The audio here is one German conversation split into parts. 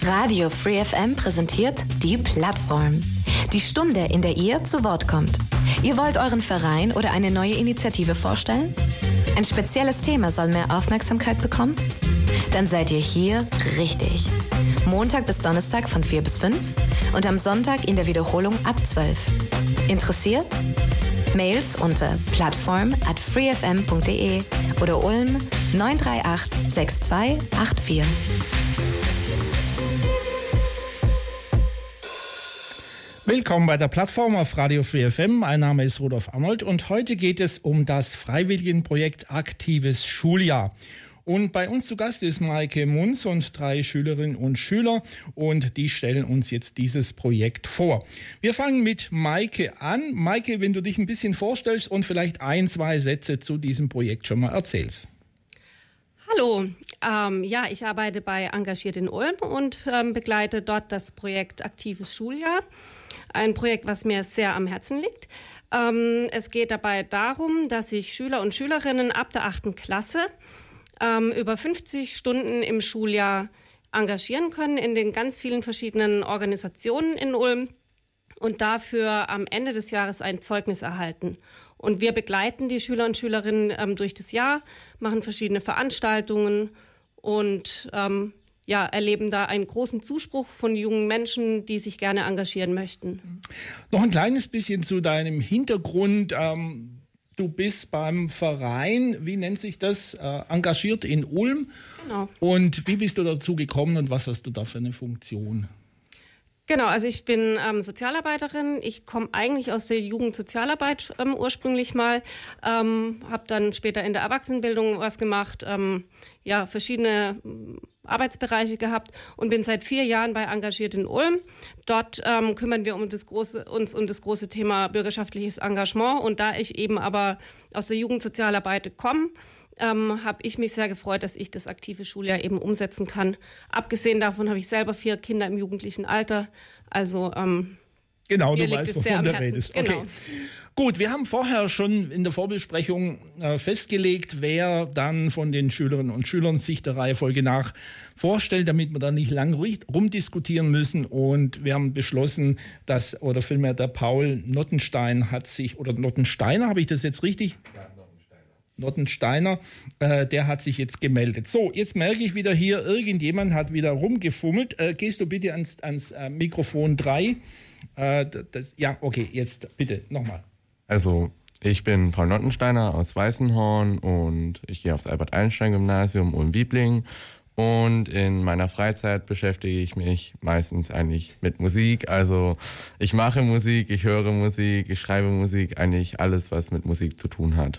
Radio Free FM präsentiert die Plattform. Die Stunde, in der ihr zu Wort kommt. Ihr wollt euren Verein oder eine neue Initiative vorstellen? Ein spezielles Thema soll mehr Aufmerksamkeit bekommen? Dann seid ihr hier richtig. Montag bis Donnerstag von 4 bis 5 und am Sonntag in der Wiederholung ab 12. Interessiert? Mails unter plattform@freefm.de oder Ulm 938 6284. Willkommen bei der Plattform auf Radio Free FM. Mein Name ist Rudolf Arnold und heute geht es um das Freiwilligenprojekt Aktives Schuljahr. Und bei uns zu Gast ist Maike Munz und 3 Schülerinnen und Schüler und die stellen uns jetzt dieses Projekt vor. Wir fangen mit Maike an. Maike, wenn du dich ein bisschen vorstellst und vielleicht 1, 2 Sätze zu diesem Projekt schon mal erzählst. Hallo, ich arbeite bei Engagiert in Ulm und begleite dort das Projekt Aktives Schuljahr. Ein Projekt, was mir sehr am Herzen liegt. Es geht dabei darum, dass sich Schüler und Schülerinnen ab der 8. Klasse über 50 Stunden im Schuljahr engagieren können in den ganz vielen verschiedenen Organisationen in Ulm und dafür am Ende des Jahres ein Zeugnis erhalten. Und wir begleiten die Schüler und Schülerinnen durch das Jahr, machen verschiedene Veranstaltungen und erleben da einen großen Zuspruch von jungen Menschen, die sich gerne engagieren möchten. Noch ein kleines bisschen zu deinem Hintergrund. Du bist beim Verein, wie nennt sich das, Engagiert in Ulm. Genau. Und wie bist du dazu gekommen und was hast du da für eine Funktion? Genau, also ich bin Sozialarbeiterin. Ich komme eigentlich aus der Jugendsozialarbeit ursprünglich mal, habe dann später in der Erwachsenenbildung was gemacht, verschiedene Arbeitsbereiche gehabt und bin seit 4 Jahren bei Engagiert in Ulm. Dort kümmern wir uns um das große Thema bürgerschaftliches Engagement. Und da ich eben aber aus der Jugendsozialarbeit komme, habe ich mich sehr gefreut, dass ich das aktive Schuljahr eben umsetzen kann. Abgesehen davon habe ich selber 4 Kinder im jugendlichen Alter. Also genau, du weißt, wovon du redest. Genau. Okay. Gut, wir haben vorher schon in der Vorbesprechung festgelegt, wer dann von den Schülerinnen und Schülern sich der Reihenfolge nach vorstellt, damit wir da nicht lang rumdiskutieren müssen. Und wir haben beschlossen, oder vielmehr der Paul Nottenstein Nottensteiner, habe ich das jetzt richtig? Ja. Nottensteiner, der hat sich jetzt gemeldet. So, jetzt merke ich wieder hier, irgendjemand hat wieder rumgefummelt. Gehst du bitte ans Mikrofon 3? Okay, jetzt bitte nochmal. Also, ich bin Paul Nottensteiner aus Weißenhorn und ich gehe aufs Albert-Einstein-Gymnasium Ulm-Wiebling. Und in meiner Freizeit beschäftige ich mich meistens eigentlich mit Musik. Also ich mache Musik, ich höre Musik, ich schreibe Musik, eigentlich alles, was mit Musik zu tun hat.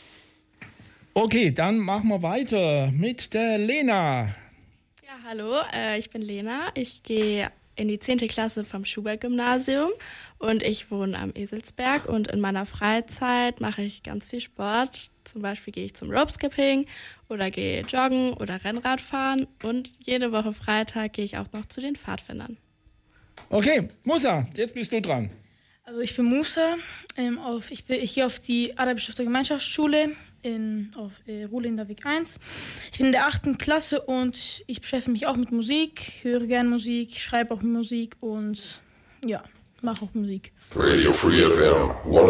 Okay, dann machen wir weiter mit der Lena. Ja, hallo, ich bin Lena. Ich gehe in die 10. Klasse vom Schubert-Gymnasium und ich wohne am Eselsberg. Und in meiner Freizeit mache ich ganz viel Sport. Zum Beispiel gehe ich zum Ropeskipping oder gehe joggen oder Rennrad fahren. Und jede Woche Freitag gehe ich auch noch zu den Pfadfindern. Okay, Musa, jetzt bist du dran. Also ich bin Musa. Ich gehe auf die Arabisch-Stifter Gemeinschaftsschule auf Ruhle in der Weg 1. Ich bin in der 8. Klasse und ich beschäftige mich auch mit Musik, höre gerne Musik, schreibe auch Musik und mache auch Musik. Radio Free FM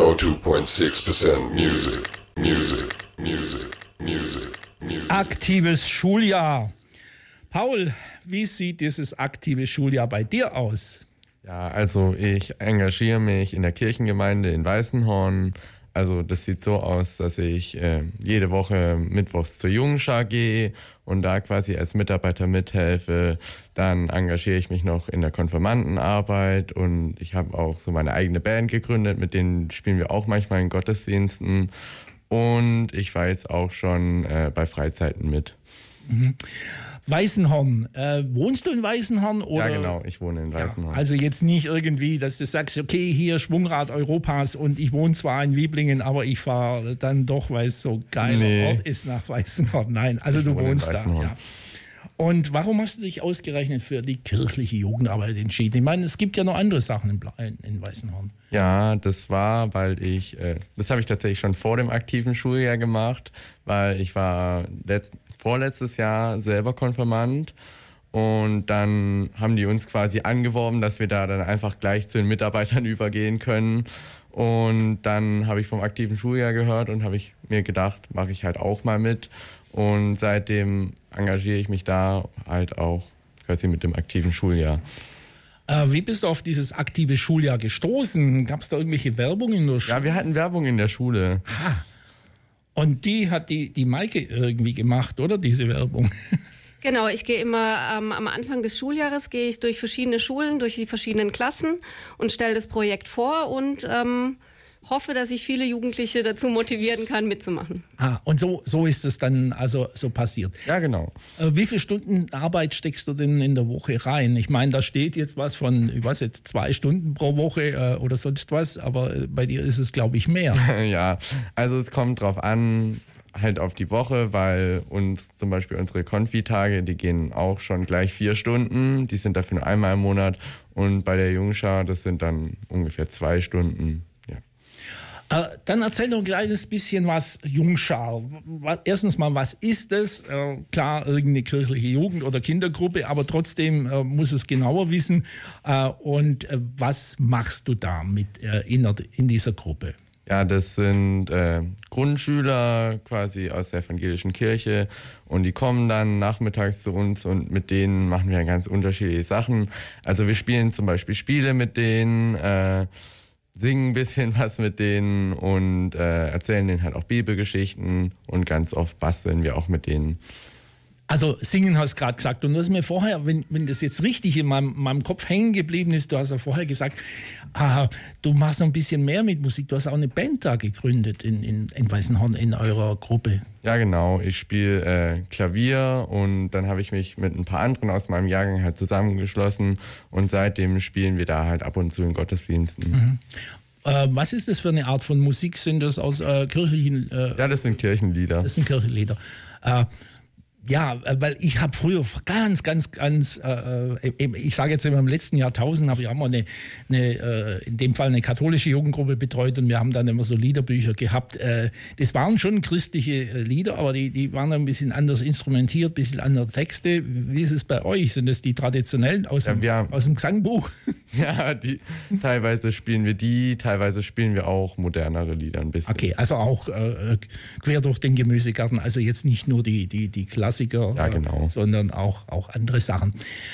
102.6% Music, Music, Music, Music, Music. Aktives Schuljahr. Paul, wie sieht dieses aktive Schuljahr bei dir aus? Ja, also ich engagiere mich in der Kirchengemeinde in Weißenhorn. Also das sieht so aus, dass ich jede Woche mittwochs zur Jugendschar gehe und da quasi als Mitarbeiter mithelfe. Dann engagiere ich mich noch in der Konfirmandenarbeit und ich habe auch so meine eigene Band gegründet, mit denen spielen wir auch manchmal in Gottesdiensten. Und ich war jetzt auch schon bei Freizeiten mit. Mhm. Weißenhorn. Wohnst du in Weißenhorn? Oder? Ja, genau, ich wohne in Weißenhorn. Ja, also jetzt nicht irgendwie, dass du sagst, okay, hier Schwungrad Europas und ich wohne zwar in Wiblingen, aber ich fahre dann doch, weil es so ein geiler Ort ist, nach Weißenhorn. Nein, also du wohnst da. Ja. Und warum hast du dich ausgerechnet für die kirchliche Jugendarbeit entschieden? Ich meine, es gibt ja noch andere Sachen in Weißenhorn. Ja, das war, weil das habe ich tatsächlich schon vor dem aktiven Schuljahr gemacht, weil ich war vorletztes Jahr selber Konfirmand Und dann haben die uns quasi angeworben, dass wir da dann einfach gleich zu den Mitarbeitern übergehen können. Und dann habe ich vom aktiven Schuljahr gehört und habe ich mir gedacht, mache ich halt auch mal mit. Und seitdem engagiere ich mich da halt auch quasi mit dem aktiven Schuljahr. Wie bist du auf dieses aktive Schuljahr gestoßen? Gab es da irgendwelche Werbung in der Schule? Ja, wir hatten Werbung in der Schule. Und die hat die Maike irgendwie gemacht, oder? Diese Werbung. Genau, ich gehe immer am Anfang des Schuljahres gehe ich durch verschiedene Schulen, durch die verschiedenen Klassen und stelle das Projekt vor und hoffe, dass ich viele Jugendliche dazu motivieren kann, mitzumachen. Und so ist es dann also so passiert. Ja, genau. Wie viele Stunden Arbeit steckst du denn in der Woche rein? Ich meine, da steht jetzt was von, ich weiß jetzt, 2 Stunden pro Woche oder sonst was, aber bei dir ist es, glaube ich, mehr. Ja, also es kommt drauf an, halt auf die Woche, weil uns zum Beispiel unsere Konfi-Tage, die gehen auch schon gleich 4 Stunden, die sind dafür nur einmal im Monat und bei der Jungschar, das sind dann ungefähr 2 Stunden. Dann erzähl doch ein kleines bisschen was Jungschar. Erstens mal, was ist es? Klar, irgendeine kirchliche Jugend- oder Kindergruppe, aber trotzdem muss es genauer wissen. Und was machst du da mit in dieser Gruppe? Ja, das sind Grundschüler quasi aus der evangelischen Kirche und die kommen dann nachmittags zu uns und mit denen machen wir ganz unterschiedliche Sachen. Also wir spielen zum Beispiel Spiele mit denen, singen ein bisschen was mit denen und erzählen denen halt auch Bibelgeschichten und ganz oft basteln wir auch mit denen. Also singen hast du gerade gesagt und du hast mir vorher, wenn das jetzt richtig in meinem Kopf hängen geblieben ist, du hast ja vorher gesagt, du machst noch ein bisschen mehr mit Musik, du hast auch eine Band da gegründet in Weißenhorn in eurer Gruppe. Ja genau, ich spiele Klavier und dann habe ich mich mit ein paar anderen aus meinem Jahrgang halt zusammengeschlossen und seitdem spielen wir da halt ab und zu in Gottesdiensten. Was ist das für eine Art von Musik? Sind das aus kirchlichen... Ja, das sind Kirchenlieder. Das sind Kirchenlieder. Ja, weil ich habe früher ganz, ich sage jetzt immer im letzten Jahrtausend, habe ich auch mal in dem Fall eine katholische Jugendgruppe betreut und wir haben dann immer so Liederbücher gehabt. Das waren schon christliche Lieder, aber die waren ein bisschen anders instrumentiert, ein bisschen andere Texte. Wie ist es bei euch? Sind das die traditionellen aus dem Gesangbuch? Ja, teilweise spielen wir teilweise spielen wir auch modernere Lieder ein bisschen. Okay, also auch quer durch den Gemüsegarten, also jetzt nicht nur die Klassiker, ja, genau. sondern auch andere Sachen.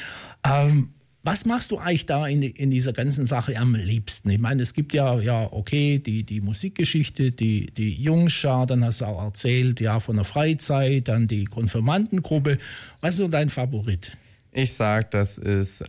Was machst du eigentlich da in dieser ganzen Sache am liebsten? Ich meine, es gibt ja okay, die Musikgeschichte, die Jungschar, dann hast du auch erzählt, ja, von der Freizeit, dann die Konfirmandengruppe. Was ist so dein Favorit? Ich sag, das ist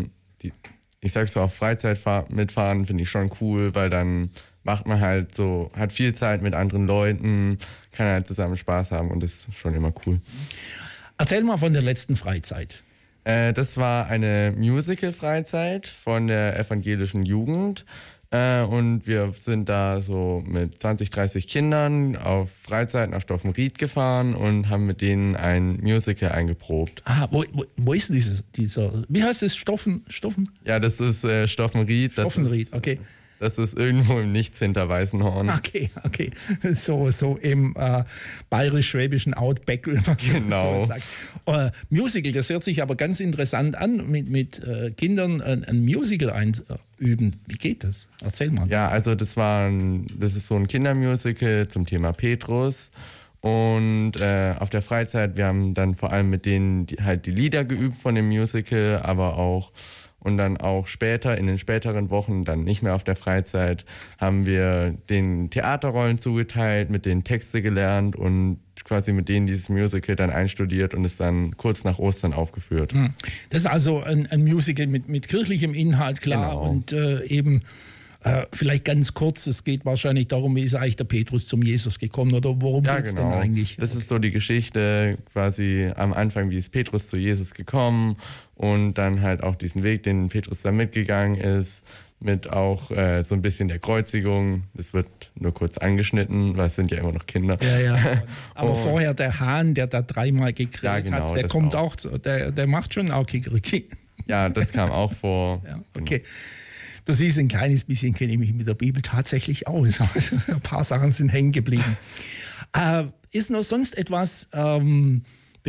ich sag so, auf Freizeit mitfahren finde ich schon cool, weil dann macht man halt so, hat viel Zeit mit anderen Leuten, kann halt zusammen Spaß haben und das ist schon immer cool. Erzähl mal von der letzten Freizeit. Das war eine Musical-Freizeit von der evangelischen Jugend und wir sind da so mit 20, 30 Kindern auf Freizeit nach Stoffenried gefahren und haben mit denen ein Musical eingeprobt. Wo ist dieser, wie heißt es, Stoffen? Ja, das ist Stoffenried. Stoffenried, okay. Das ist irgendwo im Nichts hinter Weißenhorn. Okay. So im bayerisch-schwäbischen Outback, wie man genau. so sagt. Musical, das hört sich aber ganz interessant an, mit Kindern ein Musical einüben. Wie geht das? Erzähl mal. Ja, also das ist so ein Kindermusical zum Thema Petrus. Und auf der Freizeit, wir haben dann vor allem mit denen halt die Lieder geübt von dem Musical, aber auch und dann auch später, in den späteren Wochen, dann nicht mehr auf der Freizeit, haben wir den Theaterrollen zugeteilt, mit denen Texte gelernt und quasi mit denen dieses Musical dann einstudiert und es dann kurz nach Ostern aufgeführt. Das ist also ein Musical mit kirchlichem Inhalt, klar, genau. Und eben vielleicht ganz kurz, es geht wahrscheinlich darum, wie ist eigentlich der Petrus zum Jesus gekommen oder worum geht es denn eigentlich? Das ist so die Geschichte quasi am Anfang, wie ist Petrus zu Jesus gekommen und dann halt auch diesen Weg, den Petrus da mitgegangen ist, mit auch so ein bisschen der Kreuzigung. Das wird nur kurz angeschnitten, weil es sind ja immer noch Kinder. Ja. Aber vorher der Hahn, der da 3-mal gekriegt hat, der kommt auch, der macht schon auch Kikeriki. Ja, das kam auch vor. Ja, okay. Genau. Du siehst, ein kleines bisschen kenne ich mich mit der Bibel tatsächlich aus. Also ein paar Sachen sind hängen geblieben. Ist noch sonst etwas,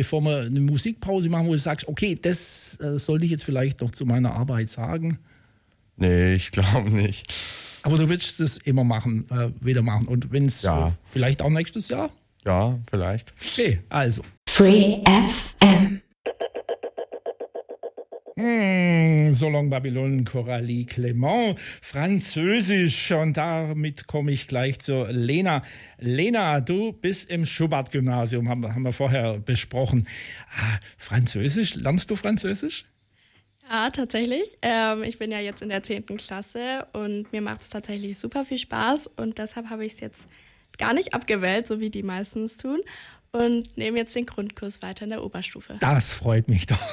bevor wir eine Musikpause machen, wo du sagst, okay, das sollte ich jetzt vielleicht noch zu meiner Arbeit sagen? Nee, ich glaube nicht. Aber du willst es immer machen, wieder machen. Und wenn es vielleicht auch nächstes Jahr? Ja, vielleicht. Okay, also. Free FM. Solong Babylon, Coralie Clement, Französisch. Und damit komme ich gleich zur Lena. Lena, du bist im Schubert-Gymnasium, haben wir vorher besprochen. Französisch, lernst du Französisch? Ja, tatsächlich. Ich bin ja jetzt in der 10. Klasse und mir macht es tatsächlich super viel Spaß. Und deshalb habe ich es jetzt gar nicht abgewählt, so wie die meisten es tun. Und nehme jetzt den Grundkurs weiter in der Oberstufe. Das freut mich doch.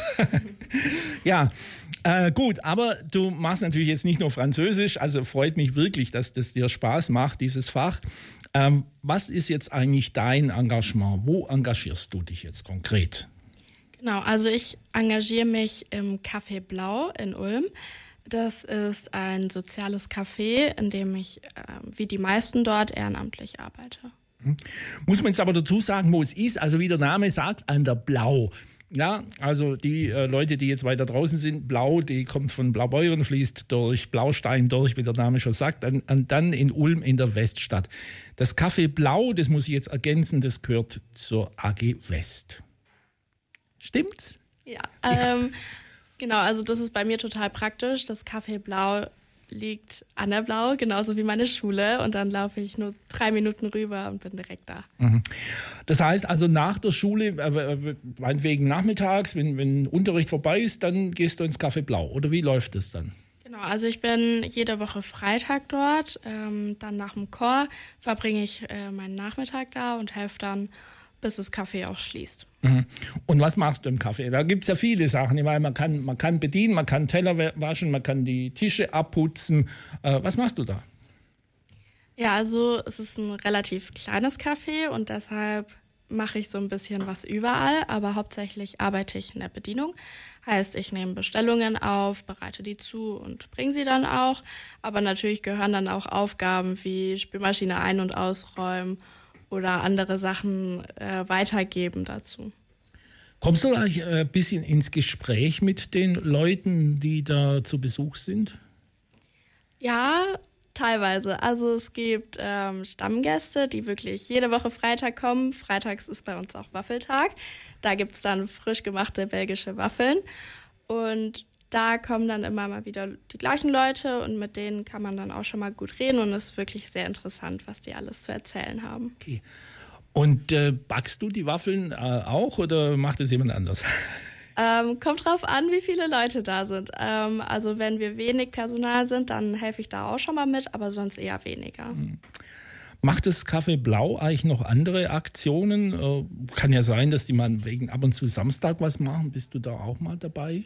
Ja, gut, aber du machst natürlich jetzt nicht nur Französisch, also freut mich wirklich, dass das dir Spaß macht, dieses Fach. Was ist jetzt eigentlich dein Engagement? Wo engagierst du dich jetzt konkret? Genau, also ich engagiere mich im Café Blau in Ulm. Das ist ein soziales Café, in dem ich, wie die meisten dort, ehrenamtlich arbeite. Muss man jetzt aber dazu sagen, wo es ist, also wie der Name sagt, an der Blau. Ja, also die Leute, die jetzt weiter draußen sind, Blau, die kommt von Blaubeuren, fließt durch Blaustein durch, wie der Name schon sagt, und dann in Ulm in der Weststadt. Das Café Blau, das muss ich jetzt ergänzen, das gehört zur AG West. Stimmt's? Ja, genau, also das ist bei mir total praktisch. Das Café Blau liegt an der Blau, genauso wie meine Schule. Und dann laufe ich nur 3 Minuten rüber und bin direkt da. Das heißt also nach der Schule, meinetwegen nachmittags, wenn Unterricht vorbei ist, dann gehst du ins Café Blau. Oder wie läuft das dann? Genau, also ich bin jede Woche Freitag dort. Dann nach dem Chor verbringe ich meinen Nachmittag da und helfe dann, bis das Café auch schließt. Und was machst du im Café? Da gibt es ja viele Sachen. Ich meine, man kann bedienen, man kann Teller waschen, man kann die Tische abputzen. Was machst du da? Ja, also es ist ein relativ kleines Café und deshalb mache ich so ein bisschen was überall, aber hauptsächlich arbeite ich in der Bedienung. Heißt, ich nehme Bestellungen auf, bereite die zu und bringe sie dann auch. Aber natürlich gehören dann auch Aufgaben wie Spülmaschine ein- und ausräumen oder andere Sachen weitergeben dazu. Kommst du gleich ein bisschen ins Gespräch mit den Leuten, die da zu Besuch sind? Ja, teilweise. Also es gibt Stammgäste, die wirklich jede Woche Freitag kommen. Freitags ist bei uns auch Waffeltag. Da gibt es dann frisch gemachte belgische Waffeln. Und da kommen dann immer mal wieder die gleichen Leute und mit denen kann man dann auch schon mal gut reden und es ist wirklich sehr interessant, was die alles zu erzählen haben. Okay. Und backst du die Waffeln auch oder macht es jemand anders? Kommt drauf an, wie viele Leute da sind. Also wenn wir wenig Personal sind, dann helfe ich da auch schon mal mit, aber sonst eher weniger. Macht das Café Blau eigentlich noch andere Aktionen? Kann ja sein, dass die mal wegen ab und zu Samstag was machen. Bist du da auch mal dabei?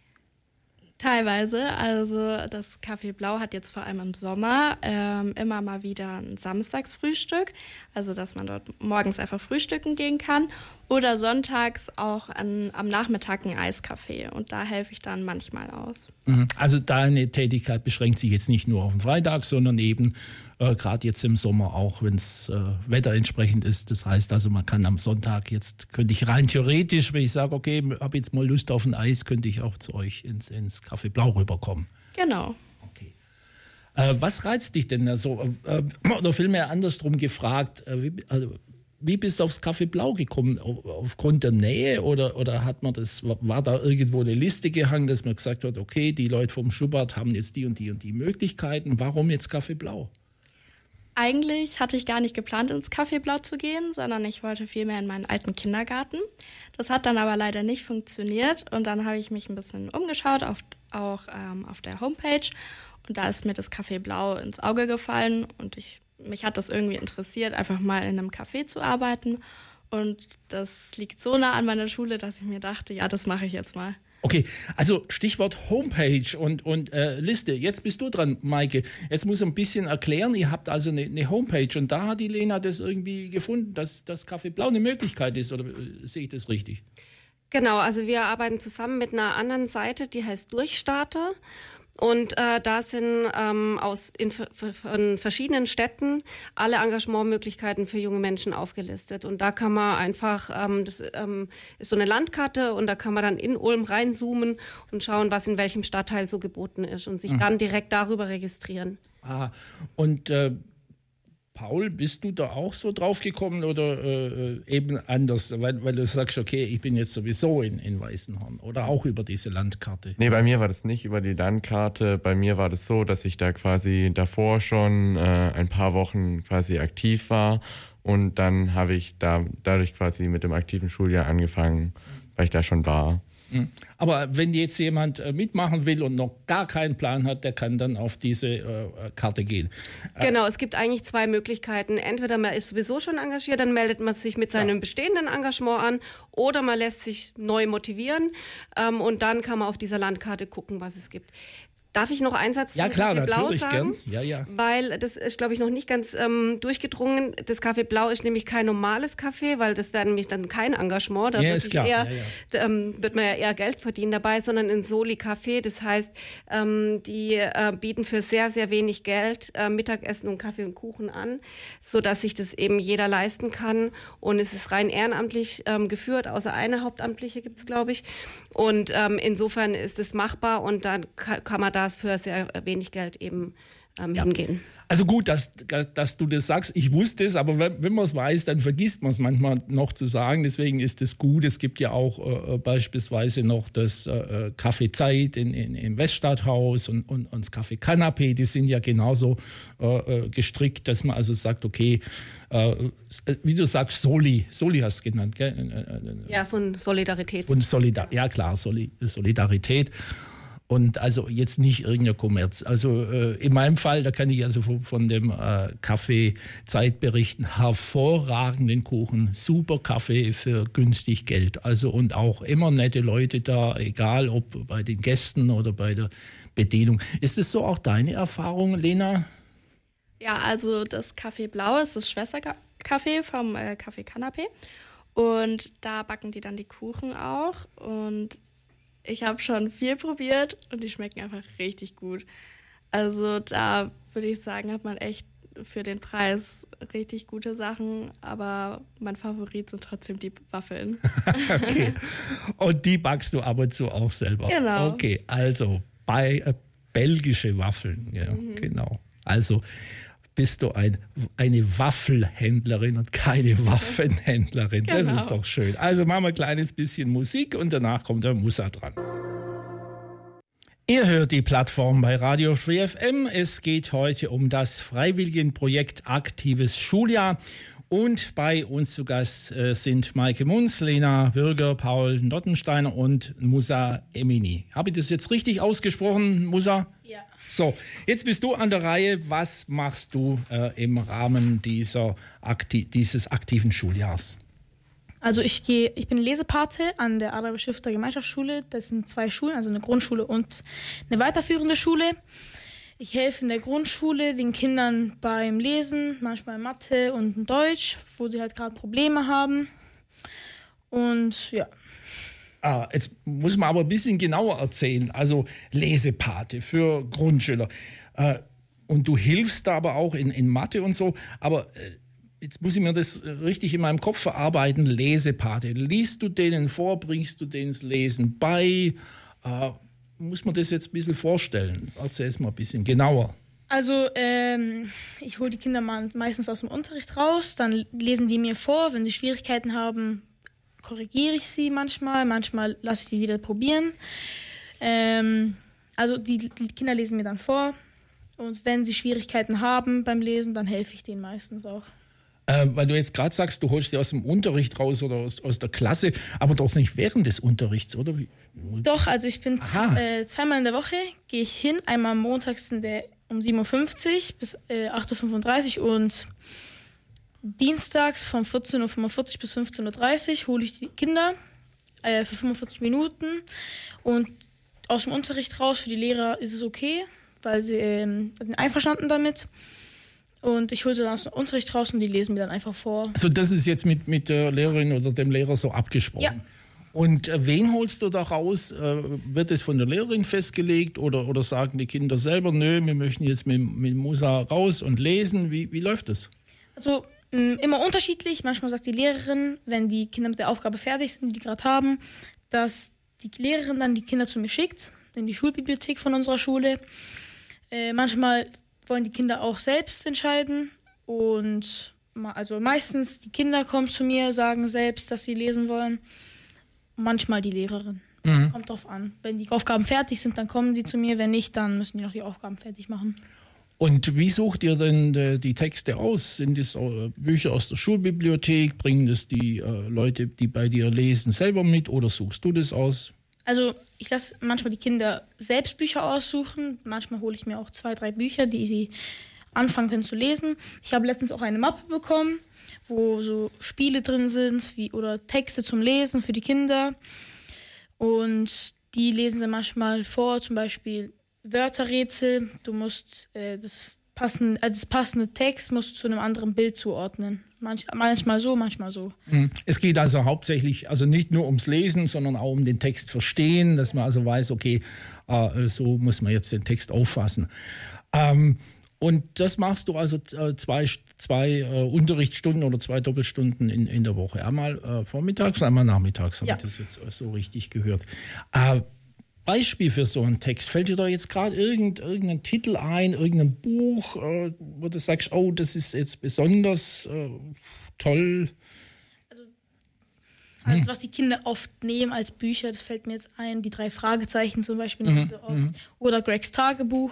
Teilweise. Also das Café Blau hat jetzt vor allem im Sommer immer mal wieder ein Samstagsfrühstück, also dass man dort morgens einfach frühstücken gehen kann oder sonntags auch am Nachmittag ein Eiscafé und da helfe ich dann manchmal aus. Also deine Tätigkeit beschränkt sich jetzt nicht nur auf den Freitag, sondern eben gerade jetzt im Sommer auch, wenn das Wetter entsprechend ist. Das heißt also, man kann am Sonntag jetzt, könnte ich rein theoretisch, wenn ich sage, okay, habe jetzt mal Lust auf ein Eis, könnte ich auch zu euch ins Café Blau rüberkommen. Genau. Okay. Was reizt dich denn da so? Oder vielmehr andersrum gefragt, wie bist du aufs Café Blau gekommen? Aufgrund der Nähe oder hat man war da irgendwo eine Liste gehangen, dass man gesagt hat, okay, die Leute vom Schubert haben jetzt die und die und die Möglichkeiten, warum jetzt Café Blau? Eigentlich hatte ich gar nicht geplant, ins Café Blau zu gehen, sondern ich wollte vielmehr in meinen alten Kindergarten. Das hat dann aber leider nicht funktioniert und dann habe ich mich ein bisschen umgeschaut, auch auf der Homepage und da ist mir das Café Blau ins Auge gefallen und mich hat das irgendwie interessiert, einfach mal in einem Café zu arbeiten und das liegt so nah an meiner Schule, dass ich mir dachte, ja, das mache ich jetzt mal. Okay, also Stichwort Homepage und Liste. Jetzt bist du dran, Maike. Jetzt muss ich ein bisschen erklären, ihr habt also eine Homepage und da hat die Lena das irgendwie gefunden, dass das Café Blau eine Möglichkeit ist, oder sehe ich das richtig? Genau, also wir arbeiten zusammen mit einer anderen Seite, die heißt Durchstarter. Und da sind von verschiedenen Städten alle Engagementmöglichkeiten für junge Menschen aufgelistet. Und da kann man einfach, das ist so eine Landkarte und da kann man dann in Ulm reinzoomen und schauen, was in welchem Stadtteil so geboten ist und sich dann direkt darüber registrieren. Ah, und Paul, bist du da auch so drauf gekommen oder eben anders, weil du sagst, okay, ich bin jetzt sowieso in Weißenhorn oder auch über diese Landkarte? Nee, bei mir war das nicht über die Landkarte. Bei mir war das so, dass ich da quasi davor schon ein paar Wochen quasi aktiv war und dann habe ich dadurch quasi mit dem aktiven Schuljahr angefangen, weil ich da schon war. Aber wenn jetzt jemand mitmachen will und noch gar keinen Plan hat, der kann dann auf diese Karte gehen. Genau, es gibt eigentlich zwei Möglichkeiten. Entweder man ist sowieso schon engagiert, dann meldet man sich mit seinem bestehenden Engagement an, oder man lässt sich neu motivieren und dann kann man auf dieser Landkarte gucken, was es gibt. Darf ich noch einen Satz zu Kaffee Blau sagen? Gern. Ja. Weil das ist, glaube ich, noch nicht ganz durchgedrungen. Das Kaffee Blau ist nämlich kein normales Kaffee, weil das wäre nämlich dann kein Engagement. Da wird man ja eher Geld verdienen dabei, sondern ein Soli-Kaffee. Das heißt, die bieten für sehr, sehr wenig Geld Mittagessen und Kaffee und Kuchen an, sodass sich das eben jeder leisten kann. Und es ist rein ehrenamtlich geführt, außer eine Hauptamtliche gibt es, glaube ich. Und insofern ist es machbar und dann kann man da für sehr wenig Geld eben hingehen. Also gut, dass du das sagst. Ich wusste es, aber wenn man es weiß, dann vergisst man es manchmal noch zu sagen. Deswegen ist es gut. Es gibt ja auch beispielsweise noch das Café Zeit im Weststadthaus und das Café Canapé. Die sind ja genauso gestrickt, dass man also sagt, okay, wie du sagst, Soli hast du es genannt, gell? Ja, von Solidarität. Ja klar, Solidarität. Und also jetzt nicht irgendein Kommerz. Also in meinem Fall, da kann ich also von dem Café Zeit berichten, hervorragenden Kuchen, super Kaffee für günstig Geld. Also und auch immer nette Leute da, egal ob bei den Gästen oder bei der Bedienung. Ist es so auch deine Erfahrung, Lena? Ja, also das Café Blau ist das Schwestercafé vom Café Canapé. Und da backen die dann die Kuchen auch. Und ich habe schon viel probiert und die schmecken einfach richtig gut. Also da würde ich sagen, hat man echt für den Preis richtig gute Sachen, aber mein Favorit sind trotzdem die Waffeln. Okay. Und die backst du ab und zu auch selber? Genau. Okay, also bei belgische Waffeln, ja, genau. Also bist du eine Waffelhändlerin und keine Waffenhändlerin. Genau. Das ist doch schön. Also machen wir ein kleines bisschen Musik und danach kommt der Musa dran. Ihr hört die Plattform bei Radio Free FM. Es geht heute um das Freiwilligenprojekt Aktives Schuljahr. Und bei uns zu Gast sind Maike Munz, Lena Bürger, Paul Nottensteiner und Musa Emini. Habe ich das jetzt richtig ausgesprochen, Musa? Ja. So, jetzt bist du an der Reihe. Was machst du im Rahmen dieses aktiven Schuljahrs? Also ich bin Lesepate an der Arabisch-Stifter Gemeinschaftsschule. Das sind 2 Schulen, also eine Grundschule und eine weiterführende Schule. Ich helfe in der Grundschule den Kindern beim Lesen, manchmal Mathe und Deutsch, wo die halt gerade Probleme haben. Und ja. Jetzt muss man aber ein bisschen genauer erzählen. Also Lesepate für Grundschüler. Und du hilfst da aber auch in Mathe und so. Aber jetzt muss ich mir das richtig in meinem Kopf verarbeiten. Lesepate. Liest du denen vor? Bringst du denen das Lesen bei? Muss man das jetzt ein bisschen vorstellen? Erzähl es mal ein bisschen genauer. Also ich hole die Kinder meistens aus dem Unterricht raus. Dann lesen die mir vor. Wenn sie Schwierigkeiten haben, korrigiere ich sie manchmal lasse ich sie wieder probieren. Also die Kinder lesen mir dann vor und wenn sie Schwierigkeiten haben beim Lesen, dann helfe ich denen meistens auch. Weil du jetzt gerade sagst, du holst die aus dem Unterricht raus oder aus der Klasse, aber doch nicht während des Unterrichts, oder? Doch, also ich bin zweimal in der Woche, gehe ich hin, einmal montags um 7.50 Uhr bis 8.35 Uhr und dienstags von 14.45 Uhr bis 15.30 Uhr hole ich die Kinder für 45 Minuten und aus dem Unterricht raus. Für die Lehrer ist es okay, weil sie sind einverstanden damit. Und ich hole sie dann aus dem Unterricht raus und die lesen mir dann einfach vor. Also das ist jetzt mit der Lehrerin oder dem Lehrer so abgesprochen? Ja. Und wen holst du da raus? Wird es von der Lehrerin festgelegt oder sagen die Kinder selber, nö, wir möchten jetzt mit Musa raus und lesen? Wie läuft das? Also immer unterschiedlich. Manchmal sagt die Lehrerin, wenn die Kinder mit der Aufgabe fertig sind, die gerade haben, dass die Lehrerin dann die Kinder zu mir schickt, in die Schulbibliothek von unserer Schule. Manchmal wollen die Kinder auch selbst entscheiden und also meistens die Kinder kommen zu mir, sagen selbst, dass sie lesen wollen. Manchmal die Lehrerin. Kommt drauf an. Wenn die Aufgaben fertig sind, dann kommen sie zu mir. Wenn nicht, dann müssen die noch die Aufgaben fertig machen. Und wie sucht ihr denn die Texte aus? Sind das Bücher aus der Schulbibliothek? Bringen das die Leute, die bei dir lesen, selber mit oder suchst du das aus? Also ich lasse manchmal die Kinder selbst Bücher aussuchen. Manchmal hole ich mir auch 2, 3 Bücher, die sie anfangen können zu lesen. Ich habe letztens auch eine Mappe bekommen, wo so Spiele drin sind oder Texte zum Lesen für die Kinder. Und die lesen sie manchmal vor, zum Beispiel Wörterrätsel. Du musst das passende Text musst du zu einem anderen Bild zuordnen. Manchmal so, manchmal so. Es geht also hauptsächlich, also nicht nur ums Lesen, sondern auch um den Text verstehen, dass man also weiß, okay, so muss man jetzt den Text auffassen. Und das machst du also zwei Unterrichtsstunden oder 2 Doppelstunden in der Woche. Einmal vormittags, einmal nachmittags, habe ich das jetzt so richtig gehört. Beispiel für so einen Text. Fällt dir da jetzt gerade irgendein Titel ein, irgendein Buch, wo du sagst, oh, das ist jetzt besonders toll? Also, was die Kinder oft nehmen als Bücher, das fällt mir jetzt ein, die 3 Fragezeichen zum Beispiel nehmen sie oft. Oder Gregs Tagebuch.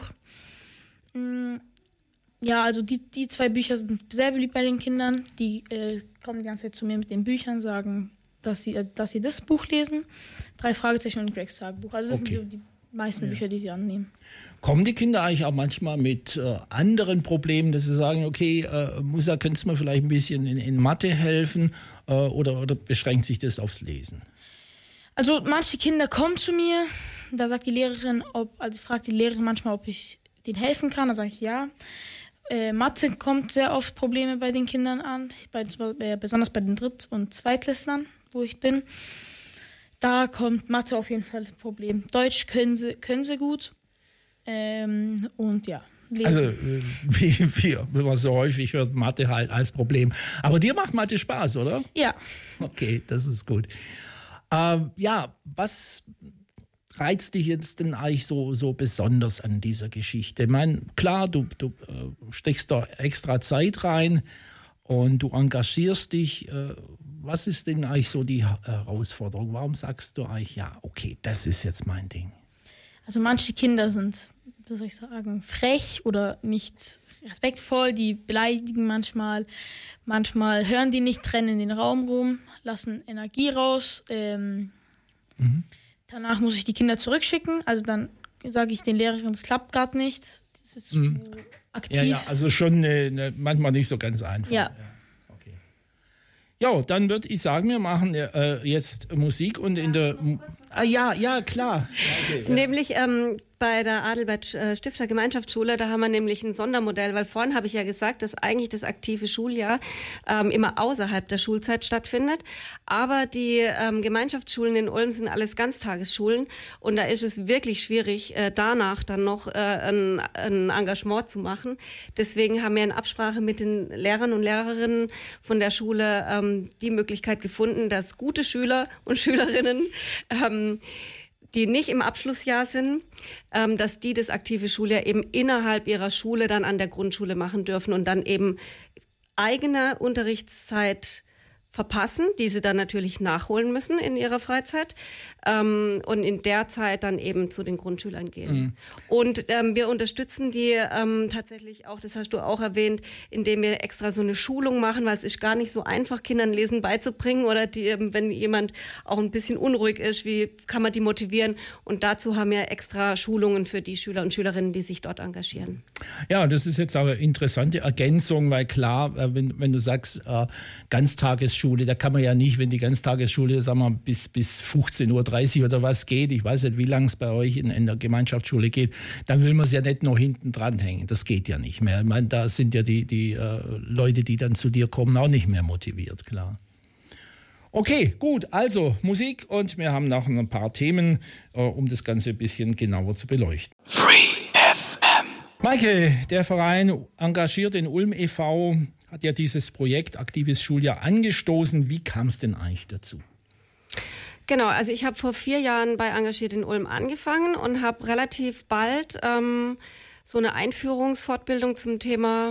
Ja, also die 2 Bücher sind sehr beliebt bei den Kindern. Die kommen die ganze Zeit zu mir mit den Büchern, sagen, dass sie das Buch lesen. 3 Fragezeichen und Gregs Tagebuch. Also das sind so die meisten Bücher, die sie annehmen. Kommen die Kinder eigentlich auch manchmal mit anderen Problemen, dass sie sagen, okay, Musa, könntest du mir vielleicht ein bisschen in Mathe helfen oder beschränkt sich das aufs Lesen? Also manche Kinder kommen zu mir, da sagt die Lehrerin, fragt die Lehrerin manchmal, ob ich denen helfen kann, da sage ich ja. Mathe kommt sehr oft Probleme bei den Kindern an, besonders bei den Dritt- und Zweitklässlern, wo ich bin. Da kommt Mathe auf jeden Fall ein Problem. Deutsch können sie gut und ja. Lesen. Also wie man so häufig hört, Mathe halt als Problem. Aber dir macht Mathe Spaß, oder? Ja. Okay, das ist gut. Was reizt dich jetzt denn eigentlich so besonders an dieser Geschichte? Ich meine, klar, du steckst da extra Zeit rein und du engagierst dich. Was ist denn eigentlich so die Herausforderung? Warum sagst du eigentlich, ja, okay, das ist jetzt mein Ding? Also manche Kinder sind, wie soll ich sagen, frech oder nicht respektvoll, die beleidigen manchmal. Manchmal hören die nicht, rennen in den Raum rum, lassen Energie raus. Danach muss ich die Kinder zurückschicken. Also dann sage ich den Lehrerinnen, das klappt gerade nicht. Das ist zu aktiv. Ja, also schon manchmal nicht so ganz einfach. Ja. Okay. Ja, dann würde ich sagen, wir machen jetzt Musik und in der... Ja, klar. Okay, ja. Nämlich bei der Adelbert Stifter Gemeinschaftsschule, da haben wir nämlich ein Sondermodell, weil vorhin habe ich ja gesagt, dass eigentlich das aktive Schuljahr immer außerhalb der Schulzeit stattfindet. Aber die Gemeinschaftsschulen in Ulm sind alles Ganztagesschulen und da ist es wirklich schwierig, danach dann noch ein Engagement zu machen. Deswegen haben wir in Absprache mit den Lehrern und Lehrerinnen von der Schule die Möglichkeit gefunden, dass gute Schüler und Schülerinnen die nicht im Abschlussjahr sind, dass die das aktive Schuljahr eben innerhalb ihrer Schule dann an der Grundschule machen dürfen und dann eben eigene Unterrichtszeit verpassen, die sie dann natürlich nachholen müssen in ihrer Freizeit und in der Zeit dann eben zu den Grundschülern gehen. Und wir unterstützen die tatsächlich auch, das hast du auch erwähnt, indem wir extra so eine Schulung machen, weil es ist gar nicht so einfach, Kindern Lesen beizubringen oder wenn jemand auch ein bisschen unruhig ist, wie kann man die motivieren? Und dazu haben wir extra Schulungen für die Schüler und Schülerinnen, die sich dort engagieren. Ja, das ist jetzt aber eine interessante Ergänzung, weil klar, wenn du sagst, Ganztagesschule, da kann man ja nicht, wenn die Ganztagesschule, sagen wir, bis 15:30 Uhr oder was geht, ich weiß nicht, wie lange es bei euch in der Gemeinschaftsschule geht, dann will man es ja nicht noch hinten dran hängen. Das geht ja nicht mehr. Ich meine, da sind ja die Leute, die dann zu dir kommen, auch nicht mehr motiviert, klar. Okay, gut, also Musik und wir haben noch ein paar Themen, um das Ganze ein bisschen genauer zu beleuchten. Free FM. Maike, der Verein Engagiert in Ulm e.V. hat ja dieses Projekt Aktives Schuljahr angestoßen. Wie kam es denn eigentlich dazu? Genau, also ich habe vor 4 Jahren bei Engagiert in Ulm angefangen und habe relativ bald so eine Einführungsfortbildung zum Thema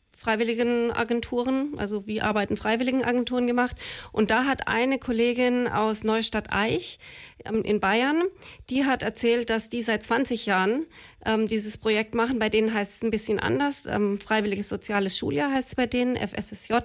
Freiwilligenagenturen, also wie arbeiten Freiwilligenagenturen gemacht. Und da hat eine Kollegin aus Neustadt-Eich in Bayern, die hat erzählt, dass die seit 20 Jahren dieses Projekt machen. Bei denen heißt es ein bisschen anders. Freiwilliges Soziales Schuljahr heißt es bei denen, FSSJ.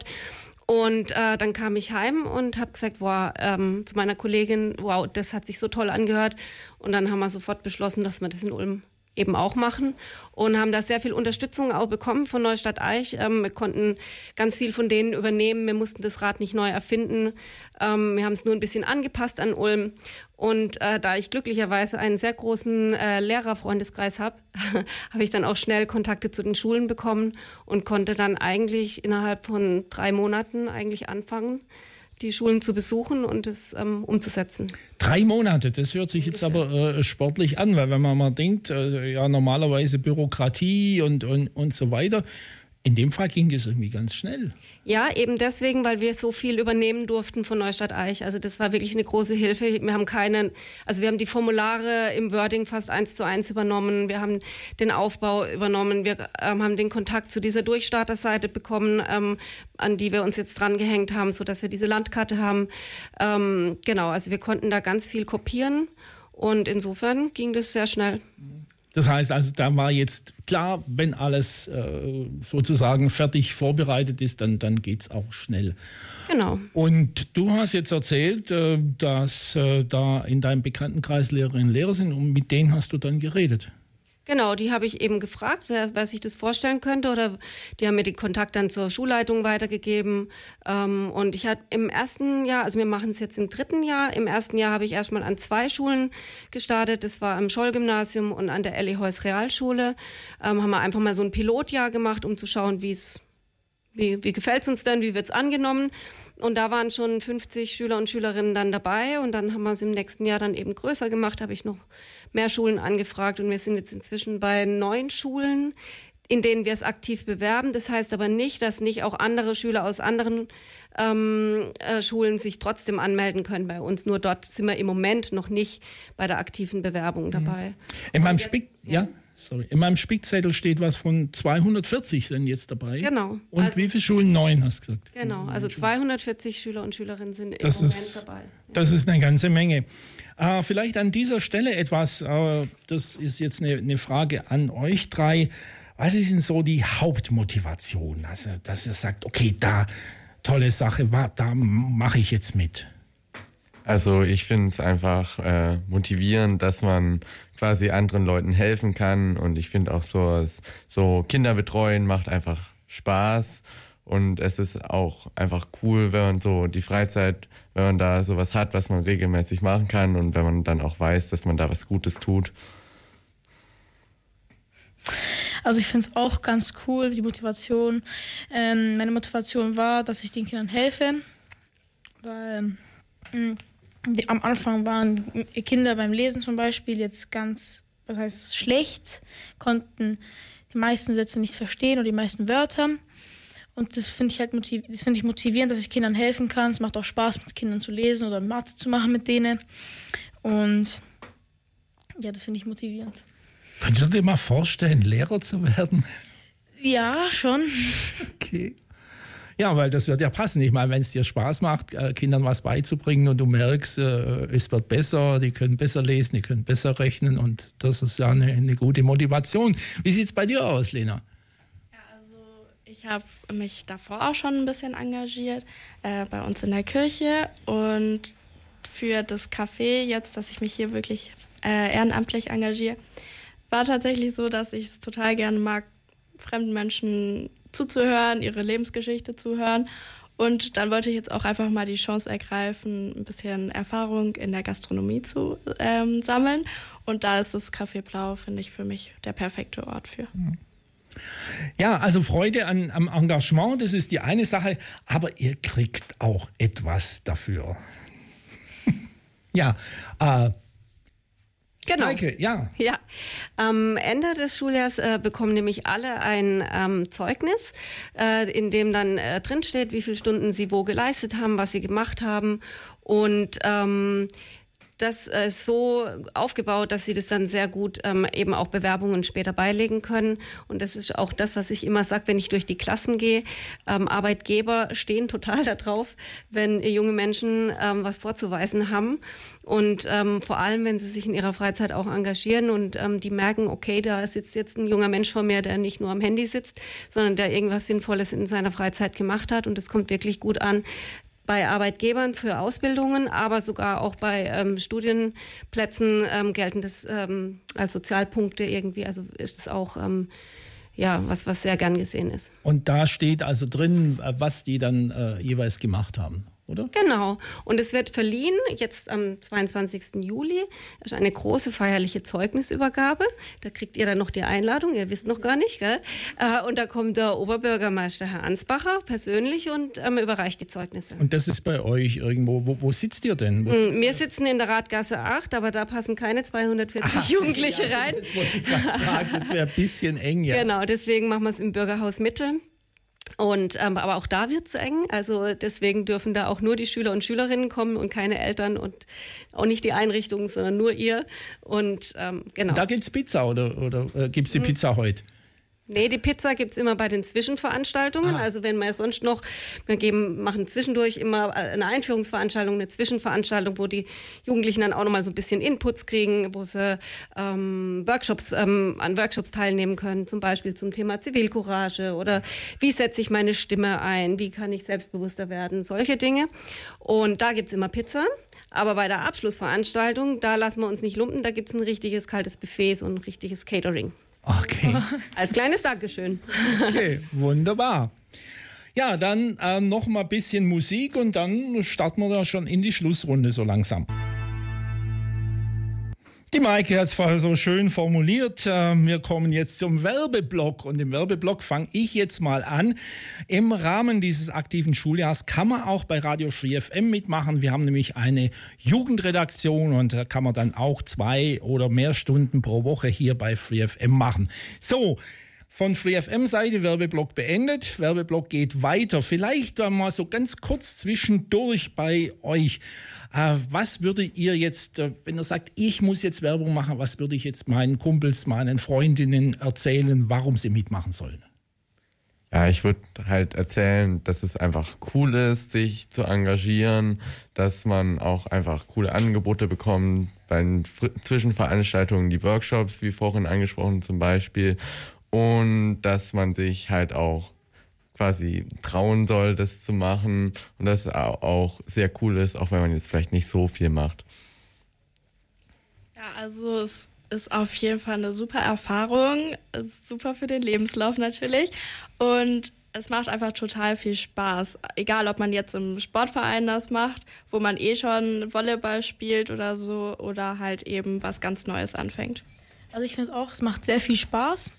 Und dann kam ich heim und habe gesagt, wow, zu meiner Kollegin, wow, das hat sich so toll angehört. Und dann haben wir sofort beschlossen, dass wir das in Ulm eben auch machen und haben da sehr viel Unterstützung auch bekommen von Neustadt-Eich. Wir konnten ganz viel von denen übernehmen. Wir mussten das Rad nicht neu erfinden. Wir haben es nur ein bisschen angepasst an Ulm. Und da ich glücklicherweise einen sehr großen Lehrerfreundeskreis habe, habe ich dann auch schnell Kontakte zu den Schulen bekommen und konnte dann eigentlich innerhalb von 3 Monaten eigentlich anfangen, die Schulen zu besuchen und es umzusetzen. 3 Monate, das hört sich jetzt aber sportlich an, weil wenn man mal denkt, ja normalerweise Bürokratie und so weiter, in dem Fall ging das irgendwie ganz schnell. Ja, eben deswegen, weil wir so viel übernehmen durften von Neustadt-Eich. Also das war wirklich eine große Hilfe. Wir haben die Formulare im Wording fast 1:1 übernommen. Wir haben den Aufbau übernommen. Wir haben den Kontakt zu dieser Durchstarterseite bekommen, an die wir uns jetzt dran gehängt haben, sodass wir diese Landkarte haben. Genau, also wir konnten da ganz viel kopieren und insofern ging das sehr schnell. Das heißt also, da war jetzt klar, wenn alles sozusagen fertig vorbereitet ist, dann geht es auch schnell. Genau. Und du hast jetzt erzählt, dass da in deinem Bekanntenkreis Lehrerinnen und Lehrer sind und mit denen hast du dann geredet. Genau, die habe ich eben gefragt, wer sich das vorstellen könnte, oder die haben mir den Kontakt dann zur Schulleitung weitergegeben. Und ich hatte im ersten Jahr, also wir machen es jetzt im 3. Jahr, im ersten Jahr habe ich erstmal an 2 Schulen gestartet. Das war am Scholl-Gymnasium und an der Elli Heuss Realschule. Haben wir einfach mal so ein Pilotjahr gemacht, um zu schauen, wie gefällt es uns denn, wie wird es angenommen. Und da waren schon 50 Schüler und Schülerinnen dann dabei und dann haben wir es im nächsten Jahr dann eben größer gemacht, habe ich noch mehr Schulen angefragt und wir sind jetzt inzwischen bei 9 Schulen, in denen wir es aktiv bewerben. Das heißt aber nicht, dass nicht auch andere Schüler aus anderen Schulen sich trotzdem anmelden können bei uns. Nur dort sind wir im Moment noch nicht bei der aktiven Bewerbung dabei. In meinem Spickzettel steht was von 240 sind jetzt dabei. Genau. Und also, wie viele Schulen? 9 hast du gesagt. Genau, also 240 Schüler und Schülerinnen sind im Moment dabei. Das ist eine ganze Menge. Vielleicht an dieser Stelle etwas, das ist jetzt eine Frage an euch 3. Was ist denn so die Hauptmotivation? Also, dass ihr sagt, okay, da, tolle Sache, da mache ich jetzt mit. Also ich finde es einfach motivierend, dass man quasi anderen Leuten helfen kann und ich finde auch so Kinder betreuen macht einfach Spaß und es ist auch einfach cool, wenn man so die Freizeit, wenn man da sowas hat, was man regelmäßig machen kann und wenn man dann auch weiß, dass man da was Gutes tut. Also ich finde es auch ganz cool, die Motivation. Meine Motivation war, dass ich den Kindern helfe, weil am Anfang waren Kinder beim Lesen zum Beispiel jetzt ganz, schlecht, konnten die meisten Sätze nicht verstehen oder die meisten Wörter. Und das finde ich motivierend, dass ich Kindern helfen kann. Es macht auch Spaß, mit Kindern zu lesen oder Mathe zu machen mit denen. Und ja, das finde ich motivierend. Kannst du dir mal vorstellen, Lehrer zu werden? Ja, schon. Okay. Ja, weil das wird ja passen. Ich meine, wenn es dir Spaß macht, Kindern was beizubringen und du merkst, es wird besser, die können besser lesen, die können besser rechnen und das ist ja eine gute Motivation. Wie sieht es bei dir aus, Lena? Ja, also ich habe mich davor auch schon ein bisschen engagiert bei uns in der Kirche und für das Café jetzt, dass ich mich hier wirklich ehrenamtlich engagiere, war tatsächlich so, dass ich es total gerne mag, fremden Menschen zuzuhören, ihre Lebensgeschichte zu hören. Und dann wollte ich jetzt auch einfach mal die Chance ergreifen, ein bisschen Erfahrung in der Gastronomie zu sammeln. Und da ist das Café Blau, finde ich, für mich der perfekte Ort für. Ja, also Freude am Engagement, das ist die eine Sache, aber ihr kriegt auch etwas dafür. Ja, Genau. Maike, ja. Ja, am Ende des Schuljahrs bekommen nämlich alle ein Zeugnis, in dem dann drinsteht, wie viele Stunden sie wo geleistet haben, was sie gemacht haben. Und das ist so aufgebaut, dass sie das dann sehr gut eben auch Bewerbungen später beilegen können. Und das ist auch das, was ich immer sage, wenn ich durch die Klassen gehe. Arbeitgeber stehen total darauf, wenn junge Menschen was vorzuweisen haben. Und vor allem, wenn sie sich in ihrer Freizeit auch engagieren und die merken, okay, da sitzt jetzt ein junger Mensch vor mir, der nicht nur am Handy sitzt, sondern der irgendwas Sinnvolles in seiner Freizeit gemacht hat. Und das kommt wirklich gut an bei Arbeitgebern für Ausbildungen, aber sogar auch bei Studienplätzen gelten das als Sozialpunkte irgendwie. Also ist es auch was sehr gern gesehen ist. Und da steht also drin, was die dann jeweils gemacht haben, oder? Genau. Und es wird verliehen, jetzt am 22. Juli, ist eine große feierliche Zeugnisübergabe. Da kriegt ihr dann noch die Einladung, ihr wisst noch gar nicht, gell? Und da kommt der Oberbürgermeister, Herr Ansbacher, persönlich und überreicht die Zeugnisse. Und das ist bei euch irgendwo, wo sitzt ihr denn? Wir sitzen in der Radgasse 8, aber da passen keine 240 Jugendliche rein. Das wollte ich gerade fragen, das wäre ein bisschen eng, ja. Genau, deswegen machen wir es im Bürgerhaus Mitte. Und aber auch da wird es eng, also deswegen dürfen da auch nur die Schüler und Schülerinnen kommen und keine Eltern und auch nicht die Einrichtungen, sondern nur ihr. Und genau. Da gibt's Pizza oder gibt's die Pizza heute? Nee, die Pizza gibt's immer bei den Zwischenveranstaltungen. Also wenn wir sonst noch, machen zwischendurch immer eine Einführungsveranstaltung, eine Zwischenveranstaltung, wo die Jugendlichen dann auch nochmal so ein bisschen Inputs kriegen, wo sie an Workshops teilnehmen können, zum Beispiel zum Thema Zivilcourage oder wie setze ich meine Stimme ein, wie kann ich selbstbewusster werden, solche Dinge. Und da gibt's immer Pizza. Aber bei der Abschlussveranstaltung, da lassen wir uns nicht lumpen, da gibt's ein richtiges kaltes Buffet und ein richtiges Catering. Okay. Als kleines Dankeschön. Okay, wunderbar. Ja, dann noch mal ein bisschen Musik und dann starten wir da schon in die Schlussrunde so langsam. Die Maike hat es vorher so schön formuliert. Wir kommen jetzt zum Werbeblock und im Werbeblock fange ich jetzt mal an. Im Rahmen dieses aktiven Schuljahrs kann man auch bei Radio Free FM mitmachen. Wir haben nämlich eine Jugendredaktion und da kann man dann auch 2 oder mehr Stunden pro Woche hier bei Free FM machen. So, von Free FM-Seite Werbeblock beendet. Werbeblock geht weiter. Vielleicht mal so ganz kurz zwischendurch bei euch. Was würdet ihr jetzt, wenn ihr sagt, ich muss jetzt Werbung machen, was würde ich jetzt meinen Kumpels, meinen Freundinnen erzählen, warum sie mitmachen sollen? Ja, ich würde halt erzählen, dass es einfach cool ist, sich zu engagieren, dass man auch einfach coole Angebote bekommt, bei den Zwischenveranstaltungen die Workshops, wie vorhin angesprochen zum Beispiel, und dass man sich halt auch quasi trauen soll, das zu machen und das auch sehr cool ist, auch wenn man jetzt vielleicht nicht so viel macht. Ja, also es ist auf jeden Fall eine super Erfahrung, super für den Lebenslauf natürlich und es macht einfach total viel Spaß. Egal, ob man jetzt im Sportverein das macht, wo man schon Volleyball spielt oder so oder halt eben was ganz Neues anfängt. Also ich finde auch, es macht sehr viel Spaß.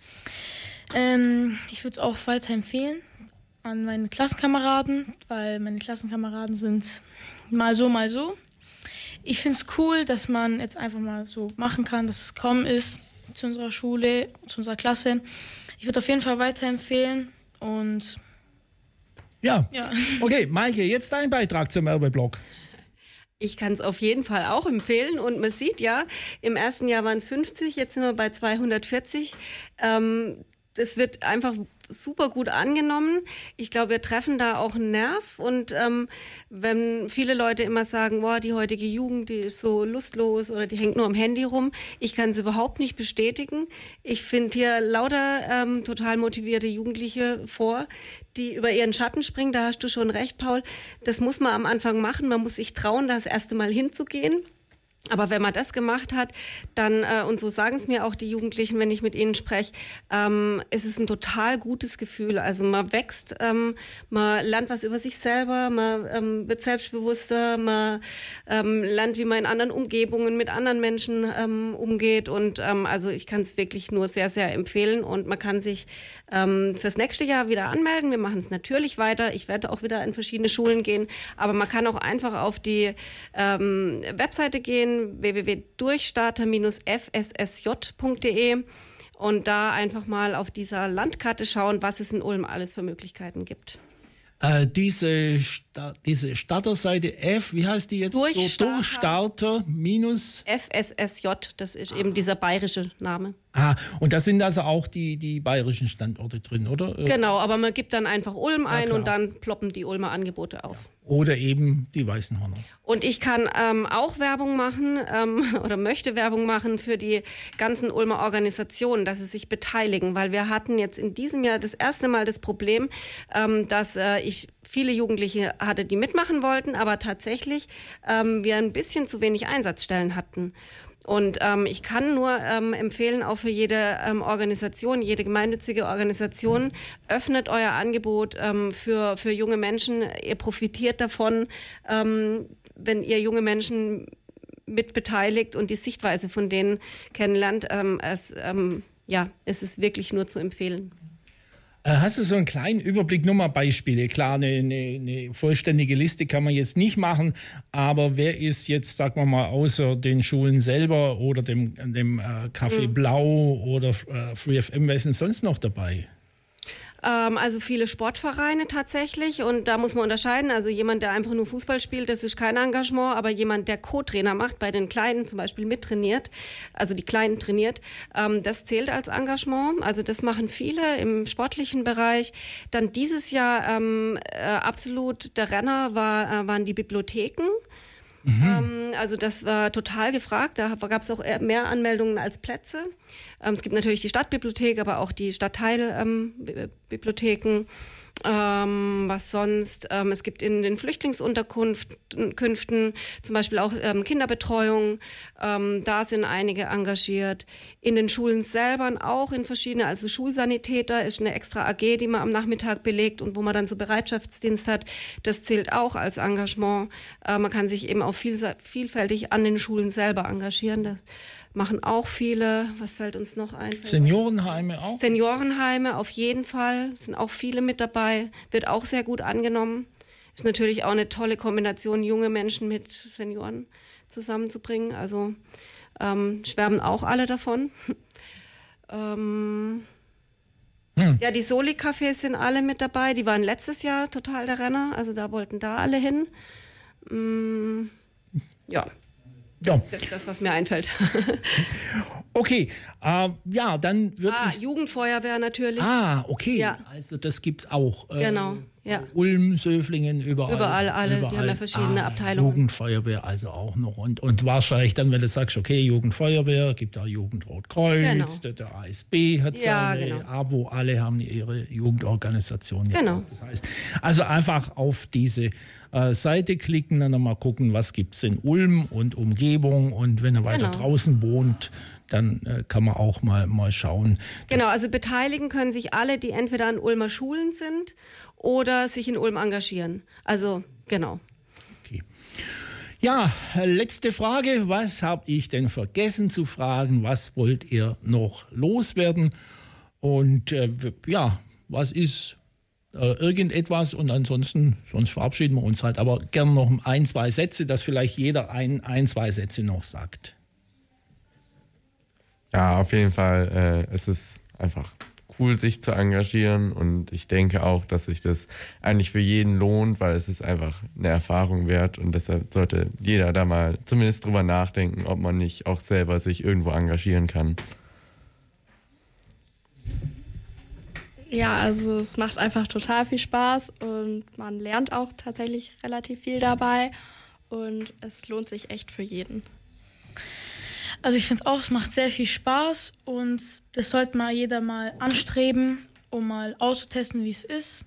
Ich würde es auch weiterempfehlen an meine Klassenkameraden, weil meine Klassenkameraden sind mal so, mal so. Ich finde es cool, dass man jetzt einfach mal so machen kann, dass es kommen ist zu unserer Schule, zu unserer Klasse. Ich würde auf jeden Fall weiterempfehlen und ja. Okay, Maike, jetzt dein Beitrag zum Werbeblock. Ich kann es auf jeden Fall auch empfehlen und man sieht ja, im ersten Jahr waren es 50, jetzt sind wir bei 240. Das wird einfach super gut angenommen. Ich glaube, wir treffen da auch einen Nerv und wenn viele Leute immer sagen, boah, die heutige Jugend, die ist so lustlos oder die hängt nur am Handy rum, ich kann es überhaupt nicht bestätigen. Ich finde hier lauter total motivierte Jugendliche vor, die über ihren Schatten springen. Da hast du schon recht, Paul. Das muss man am Anfang machen. Man muss sich trauen, das erste Mal hinzugehen. Aber wenn man das gemacht hat, dann, und so sagen es mir auch die Jugendlichen, wenn ich mit ihnen spreche, es ist ein total gutes Gefühl. Also man wächst, man lernt was über sich selber, man wird selbstbewusster, man lernt, wie man in anderen Umgebungen mit anderen Menschen umgeht. Und also ich kann es wirklich nur sehr, sehr empfehlen. Und man kann sich fürs nächste Jahr wieder anmelden. Wir machen es natürlich weiter. Ich werde auch wieder in verschiedene Schulen gehen. Aber man kann auch einfach auf die Webseite gehen, www.durchstarter-fssj.de und da einfach mal auf dieser Landkarte schauen, was es in Ulm alles für Möglichkeiten gibt. Diese Starterseite F, wie heißt die jetzt? Durchstarter minus FSSJ, das ist eben dieser bayerische Name. Und da sind also auch die bayerischen Standorte drin, oder? Genau, aber man gibt dann einfach Ulm ein und dann ploppen die Ulmer Angebote auf. Oder eben die Weißenhorner. Und ich kann auch Werbung machen oder möchte Werbung machen für die ganzen Ulmer Organisationen, dass sie sich beteiligen, weil wir hatten jetzt in diesem Jahr das erste Mal das Problem, dass ich viele Jugendliche hatte, die mitmachen wollten, aber tatsächlich wir ein bisschen zu wenig Einsatzstellen hatten. Und ich kann nur empfehlen, auch für jede Organisation, jede gemeinnützige Organisation, öffnet euer Angebot für junge Menschen. Ihr profitiert davon, wenn ihr junge Menschen mit beteiligt und die Sichtweise von denen kennenlernt. Es ist wirklich nur zu empfehlen. Hast du so einen kleinen Überblick, nur mal Beispiele? Klar, eine vollständige Liste kann man jetzt nicht machen, aber wer ist jetzt, sagen wir mal, außer den Schulen selber oder dem Café Blau oder Free FM, wer ist denn sonst noch dabei? Also viele Sportvereine tatsächlich und da muss man unterscheiden. Also jemand, der einfach nur Fußball spielt, das ist kein Engagement, aber jemand, der Co-Trainer macht, bei den Kleinen zum Beispiel mittrainiert, also die Kleinen trainiert, das zählt als Engagement. Also das machen viele im sportlichen Bereich. Dann dieses Jahr absolut der Renner waren die Bibliotheken. Also das war total gefragt, da gab es auch mehr Anmeldungen als Plätze. Es gibt natürlich die Stadtbibliothek, aber auch die Stadtteilbibliotheken. Was sonst? Es gibt in den Flüchtlingsunterkünften zum Beispiel auch Kinderbetreuung. Da sind einige engagiert. In den Schulen selber auch in verschiedene, also Schulsanitäter ist eine extra AG, die man am Nachmittag belegt und wo man dann so Bereitschaftsdienst hat. Das zählt auch als Engagement. Man kann sich eben auch vielfältig an den Schulen selber engagieren. Das machen auch viele. Was fällt uns noch ein? Seniorenheime auch? Seniorenheime auf jeden Fall. Sind auch viele mit dabei. Wird auch sehr gut angenommen. Ist natürlich auch eine tolle Kombination, junge Menschen mit Senioren zusammenzubringen. Also schwärmen auch alle davon. Ja, die Soli-Cafés sind alle mit dabei. Die waren letztes Jahr total der Renner. Also da wollten da alle hin. Ja. Das ist jetzt das, was mir einfällt. Okay, dann würde ich... Jugendfeuerwehr natürlich. Okay, ja. Also das gibt's auch. Genau, ja. Ulm, Söflingen, überall alle. Die haben ja verschiedene Abteilungen. Jugendfeuerwehr also auch noch. Und wahrscheinlich dann, wenn du sagst, okay, Jugendfeuerwehr, gibt da Jugendrotkreuz, der ASB hat seine, Abo, alle haben ihre Jugendorganisation. Genau. Das heißt, also einfach auf diese Seite klicken und dann mal gucken, was gibt es in Ulm und Umgebung. Und wenn er weiter draußen wohnt, dann kann man auch mal schauen. Genau, also beteiligen können sich alle, die entweder an Ulmer Schulen sind oder sich in Ulm engagieren. Also, genau. Okay. Ja, letzte Frage. Was habe ich denn vergessen zu fragen? Was wollt ihr noch loswerden? Und was ist irgendetwas? Und ansonsten, sonst verabschieden wir uns halt. Aber gerne noch 1, 2 Sätze, dass vielleicht jeder 1, 2 Sätze noch sagt. Ja, auf jeden Fall. Es ist einfach cool, sich zu engagieren und ich denke auch, dass sich das eigentlich für jeden lohnt, weil es ist einfach eine Erfahrung wert und deshalb sollte jeder da mal zumindest drüber nachdenken, ob man nicht auch selber sich irgendwo engagieren kann. Ja, also es macht einfach total viel Spaß und man lernt auch tatsächlich relativ viel dabei und es lohnt sich echt für jeden. Also ich finde es auch, es macht sehr viel Spaß und das sollte mal jeder mal anstreben, um mal auszutesten, wie es ist.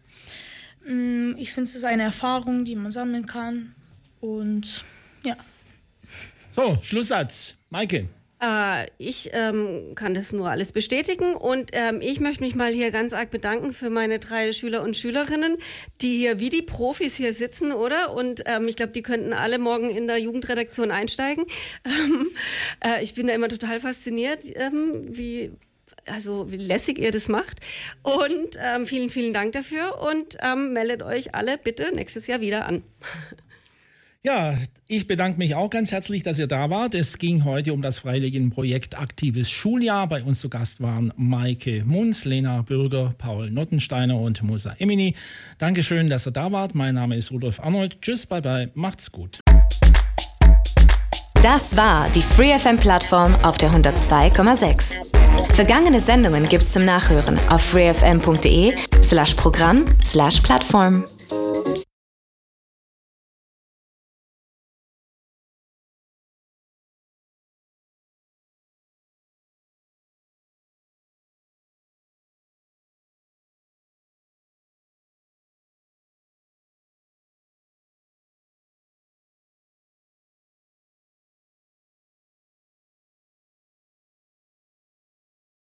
Ich finde, es ist eine Erfahrung, die man sammeln kann und ja. So, Schlusssatz. Maike. Ich kann das nur alles bestätigen und ich möchte mich mal hier ganz arg bedanken für meine 3 Schüler und Schülerinnen, die hier wie die Profis hier sitzen, oder? Und ich glaube, die könnten alle morgen in der Jugendredaktion einsteigen. Ich bin da immer total fasziniert, wie lässig ihr das macht. Und vielen, vielen Dank dafür und meldet euch alle bitte nächstes Jahr wieder an. Ja, ich bedanke mich auch ganz herzlich, dass ihr da wart. Es ging heute um das Freiwilligenprojekt Aktives Schuljahr. Bei uns zu Gast waren Maike Munz, Lena Bürger, Paul Nottensteiner und Musa Emini. Dankeschön, dass ihr da wart. Mein Name ist Rudolf Arnold. Tschüss, bye bye, macht's gut. Das war die FreeFM-Plattform auf der 102,6. Vergangene Sendungen gibt's zum Nachhören auf freefm.de/Programm/Plattform.